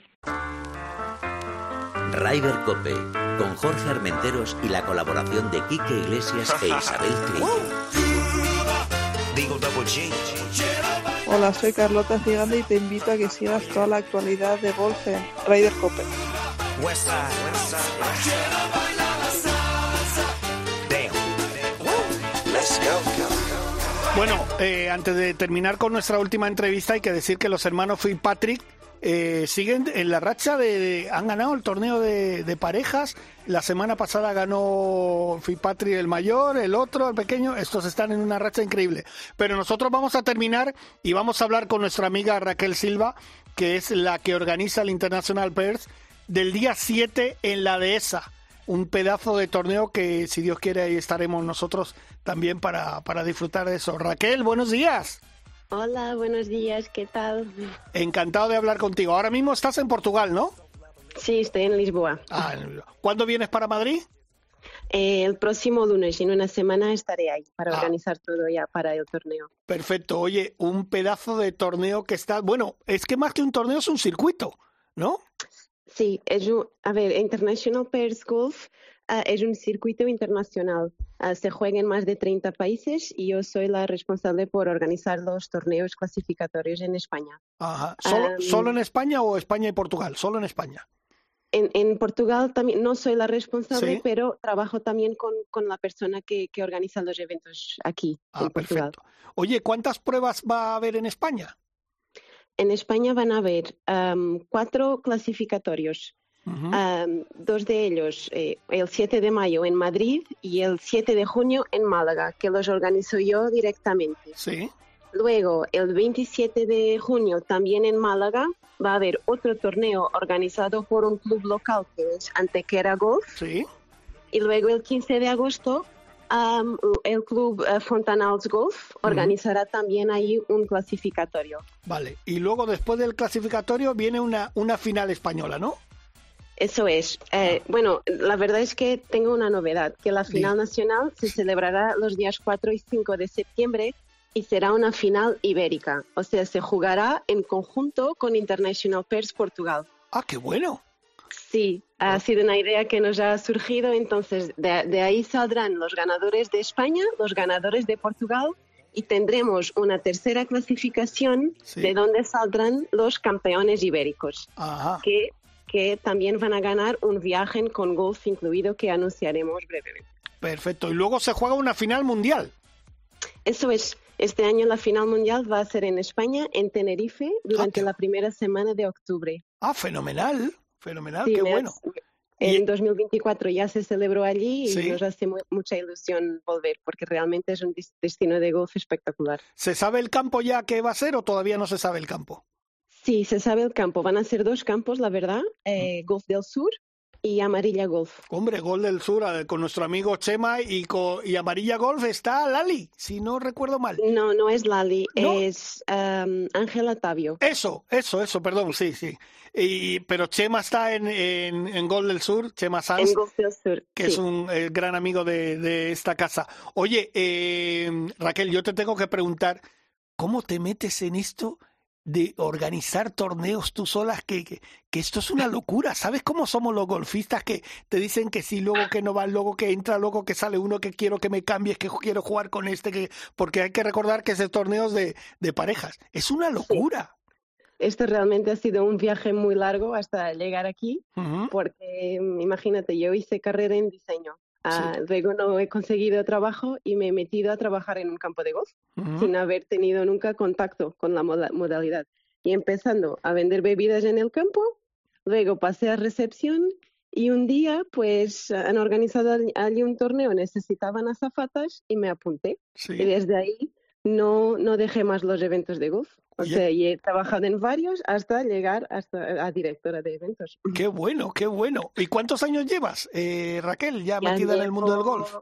Ryder Cope, con Jorge Armenteros y la colaboración de Quique Iglesias e Isabel Trillo. Hola, soy Carlota Ciganda y te invito a que sigas toda la actualidad de golf en Ryder Cope. Bueno, antes de terminar con nuestra última entrevista hay que decir que los hermanos Fitzpatrick siguen en la racha han ganado el torneo de parejas. La semana pasada ganó Fitzpatrick el mayor, el otro, el pequeño. Estos están en una racha increíble. Pero nosotros vamos a terminar y vamos a hablar con nuestra amiga Raquel Silva, que es la que organiza el International Pairs del día 7 en la Dehesa. Un pedazo de torneo que, si Dios quiere, ahí estaremos nosotros también para disfrutar de eso. Raquel, buenos días. Hola, buenos días, ¿qué tal? Encantado de hablar contigo. Ahora mismo estás en Portugal, ¿no? Sí, estoy en Lisboa. ¿Cuándo vienes para Madrid? El próximo lunes, en una semana estaré ahí para organizar todo ya para el torneo. Perfecto. Oye, un pedazo de torneo que está... Bueno, es que más que un torneo es un circuito, ¿no? Sí, International Pairs Golf es un circuito internacional. Se juega en más de 30 países y yo soy la responsable por organizar los torneos clasificatorios en España. Ajá. ¿Solo en España o España y Portugal? Solo en España. En Portugal también no soy la responsable, ¿Sí? pero trabajo también con la persona que organiza los eventos aquí en Portugal. Perfecto. Oye, ¿cuántas pruebas va a haber en España? En España van a haber 4 clasificatorios. Dos de ellos el 7 de mayo en Madrid y el 7 de junio en Málaga, que los organizo yo directamente. Sí. Luego, el 27 de junio también en Málaga va a haber otro torneo organizado por un club local que es Antequera Golf. Sí. Y luego el 15 de agosto el club Fontanals Golf organizará también ahí un clasificatorio. Vale. Y luego, después del clasificatorio, viene una final española, ¿no? Eso es. Bueno, la verdad es que tengo una novedad, que la final nacional se celebrará los días 4 y 5 de septiembre y será una final ibérica. O sea, se jugará en conjunto con International Pairs Portugal. ¡Ah, qué bueno! Sí, ha sido una idea que nos ha surgido, entonces de ahí saldrán los ganadores de España, los ganadores de Portugal y tendremos una tercera clasificación de donde saldrán los campeones ibéricos. Ajá. Que también van a ganar un viaje con golf incluido que anunciaremos brevemente. Perfecto. Y luego se juega una final mundial. Eso es. Este año la final mundial va a ser en España, en Tenerife, durante la primera semana de octubre. Fenomenal, fenomenal, Sí, qué bueno. En 2024 ya se celebró allí y Sí. nos hace mucha ilusión volver, porque realmente es un destino de golf espectacular. ¿Se sabe el campo ya que va a ser o todavía no se sabe el campo? Sí, se sabe el campo. Van a ser 2 campos, la verdad. Golf del Sur y Amarilla Golf. Hombre, Gol del Sur, con nuestro amigo Chema y Amarilla Golf está Lali, si no recuerdo mal. No es Lali, ¿No? es Ángela Tavio. Eso, perdón, sí. Pero Chema está en Gol del Sur, Chema Sanz, En Golf del Sur, que sí. es un gran amigo de esta casa. Oye, Raquel, yo te tengo que preguntar, ¿cómo te metes en esto de organizar torneos tú solas? Que esto es una locura. ¿Sabes cómo somos los golfistas que te dicen que sí, luego que no van, luego que entra, luego que sale uno, que quiero que me cambies, que quiero jugar con porque hay que recordar que ese torneos de parejas. Es una locura. Esto realmente ha sido un viaje muy largo hasta llegar aquí, Ujú. porque imagínate, yo hice carrera en diseño. Luego no he conseguido trabajo y me he metido a trabajar en un campo de golf Ujú. sin haber tenido nunca contacto con la modalidad. Y empezando a vender bebidas en el campo, luego pasé a recepción y un día pues han organizado allí un torneo, necesitaban azafatas y me apunté. Sí. Y desde ahí no dejé más los eventos de golf. O Oye. sea, y he trabajado en varios hasta llegar a directora de eventos. Qué bueno, qué bueno. ¿Y cuántos años llevas, Raquel, ya Ya metida en el mundo del llevo- golf?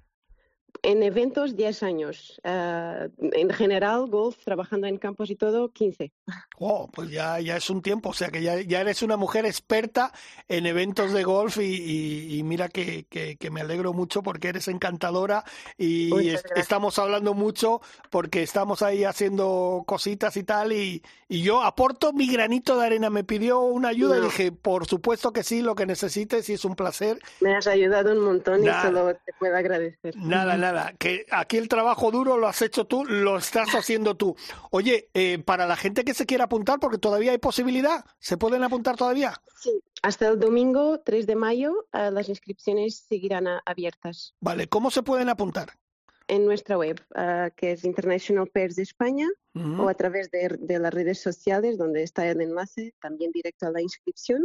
En eventos, 10 años. En general, golf, trabajando en campos y todo, 15. Oh, pues ya es un tiempo, o sea que ya eres una mujer experta en eventos de golf y mira que me alegro mucho porque eres encantadora y Muchas gracias. estamos hablando mucho porque estamos ahí haciendo cositas y tal y yo aporto mi granito de arena. Me pidió una ayuda y No. dije, por supuesto que sí, lo que necesites y es un placer. Me has ayudado un montón Nada. y solo te puedo agradecer. Nada, que aquí el trabajo duro lo has hecho tú, lo estás haciendo tú. Oye, para la gente que se quiera apuntar, porque todavía hay posibilidad, ¿se pueden apuntar todavía? Sí, hasta el domingo 3 de mayo las inscripciones seguirán abiertas Vale, ¿cómo se pueden apuntar? en nuestra web, que es International Pairs de España, Ujú. o a través de las redes sociales, donde está el enlace, también directo a la inscripción.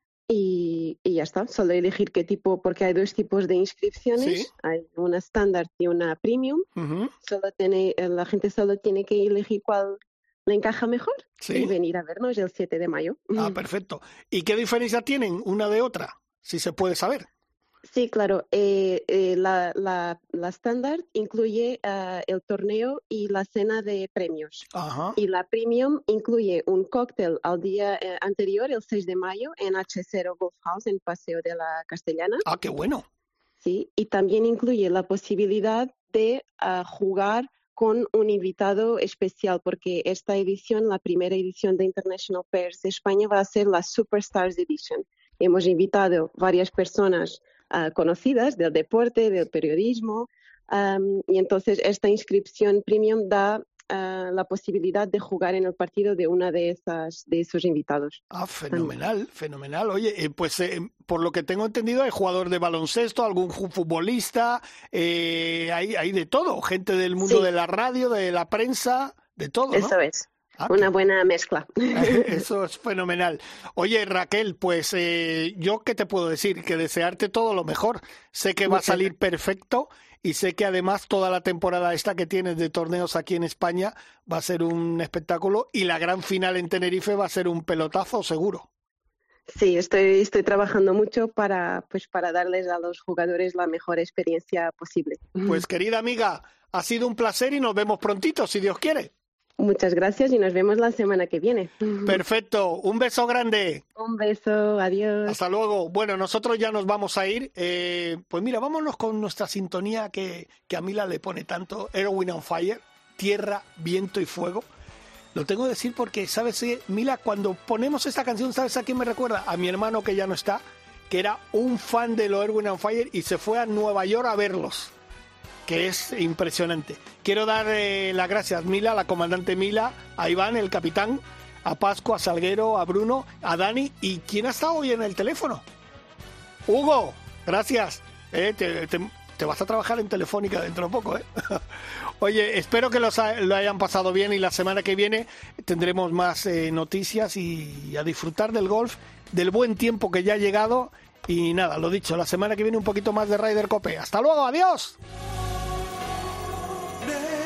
Y ya está, solo elegir qué tipo, porque hay 2 tipos de inscripciones, Sí. hay una estándar y una premium. Ujú. La gente solo tiene que elegir cuál le encaja mejor Sí. y venir a vernos el 7 de mayo. Perfecto. ¿Y qué diferencia tienen una de otra? Si se puede saber. Sí, claro. La estándar incluye el torneo y la cena de premios. Ajá. Y la premium incluye un cóctel al día anterior, el 6 de mayo, en H0 Golf House, en Paseo de la Castellana. Ah, qué bueno. Sí, y también incluye la posibilidad de jugar con un invitado especial, porque esta edición, la primera edición de International Pairs de España, va a ser la Superstars Edition. Hemos invitado varias personas conocidas del deporte, del periodismo, y entonces esta inscripción premium da la posibilidad de jugar en el partido de una de esos invitados. Ah, fenomenal, fenomenal. Oye, pues por lo que tengo entendido hay jugador de baloncesto, algún futbolista, hay de todo, gente del mundo Sí. de la radio, de la prensa, de todo, ¿no? Eso es. Ah, Una buena mezcla. Eso es fenomenal. Oye, Raquel, pues yo qué te puedo decir, que desearte todo lo mejor. Sé que va a Muchas salir perfecto y sé que además toda la temporada esta que tienes de torneos aquí en España va a ser un espectáculo y la gran final en Tenerife va a ser un pelotazo seguro. Sí, estoy trabajando mucho para darles a los jugadores la mejor experiencia posible. Pues querida amiga, ha sido un placer y nos vemos prontito, si Dios quiere. Muchas gracias y nos vemos la semana que viene. Perfecto, un beso grande. Un beso, adiós. Hasta luego. Bueno, nosotros ya nos vamos a ir. Pues mira, vámonos con nuestra sintonía que a Mila le pone tanto, Earth, Wind and Fire, tierra, viento y fuego. Lo tengo que decir porque, ¿sabes, Mila? Cuando ponemos esta canción, ¿sabes a quién me recuerda? A mi hermano que ya no está, que era un fan de los Earth, Wind and Fire y se fue a Nueva York a verlos, que es impresionante. Quiero dar las gracias, Mila, a la comandante Mila, a Iván, el capitán, a Pascu, a Salguero, a Bruno, a Dani. ¿Y quién ha estado hoy en el teléfono? Hugo, gracias. te vas a trabajar en Telefónica dentro de poco, ¿eh? Oye, espero que lo hayan pasado bien y la semana que viene tendremos más noticias y a disfrutar del golf, del buen tiempo que ya ha llegado. Y nada, lo dicho, la semana que viene un poquito más de Ryder Cope. ¡Hasta luego! ¡Adiós!